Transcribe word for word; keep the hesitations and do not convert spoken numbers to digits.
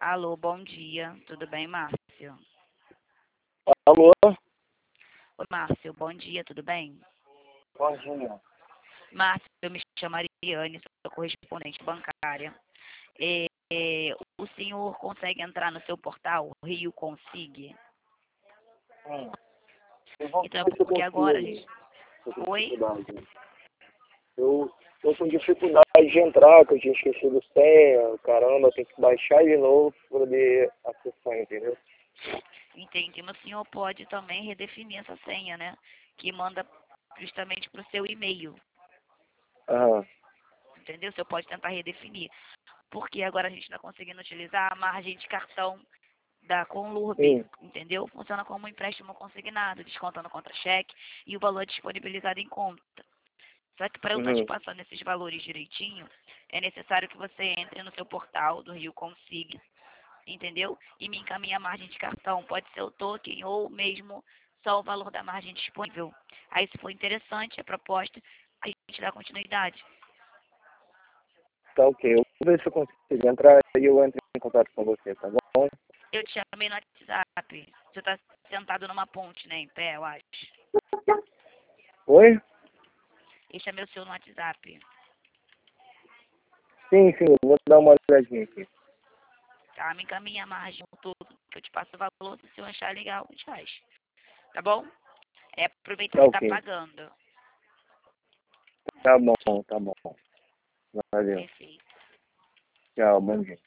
Alô, bom dia. Tudo bem, Márcio? Alô? Oi, Márcio. Bom dia, tudo bem? Bom dia. Márcio, eu me chamo Ariane, sou correspondente bancária. É, é, o senhor consegue entrar no seu portal, Rio Consig? Hum. Eu vou Então, ver se eu porque agora a consigo. gente... Eu tô com Oi? dificuldade. Eu tô com dificuldade de entrar, que eu tinha esquecido senha, caramba, tem que baixar de novo para poder acessar, entendeu? Entendi, mas o senhor pode também redefinir essa senha, né? Que manda justamente para o seu e-mail, Aham. entendeu? O senhor pode tentar redefinir. Porque agora a gente está conseguindo utilizar a margem de cartão da Conlurb, Sim. entendeu? Funciona como um empréstimo consignado, descontando contra-cheque e o valor é disponibilizado em conta. Só que para eu estar te Uhum. passando esses valores direitinho, é necessário que você entre no seu portal do Rio Consig, entendeu? E me encaminhe a margem de cartão. Pode ser o token ou mesmo só o valor da margem disponível. Aí, se for interessante a proposta, a gente dá continuidade. Tá ok. Eu vou ver se eu consigo entrar e eu entro em contato com você, tá bom? Eu te chamei no WhatsApp. Você está sentado numa ponte, né? Em pé, eu acho. Oi? Eu chamei o seu no WhatsApp. Sim, sim, eu vou dar uma olhadinha aqui. Tá? Me encaminha a margem todo, que eu te passo o valor. Se eu achar legal, a gente faz. Tá bom? É aproveitar Tá que tá ok. pagando. Tá bom, tá bom. Valeu. Perfeito. Tchau, bom dia.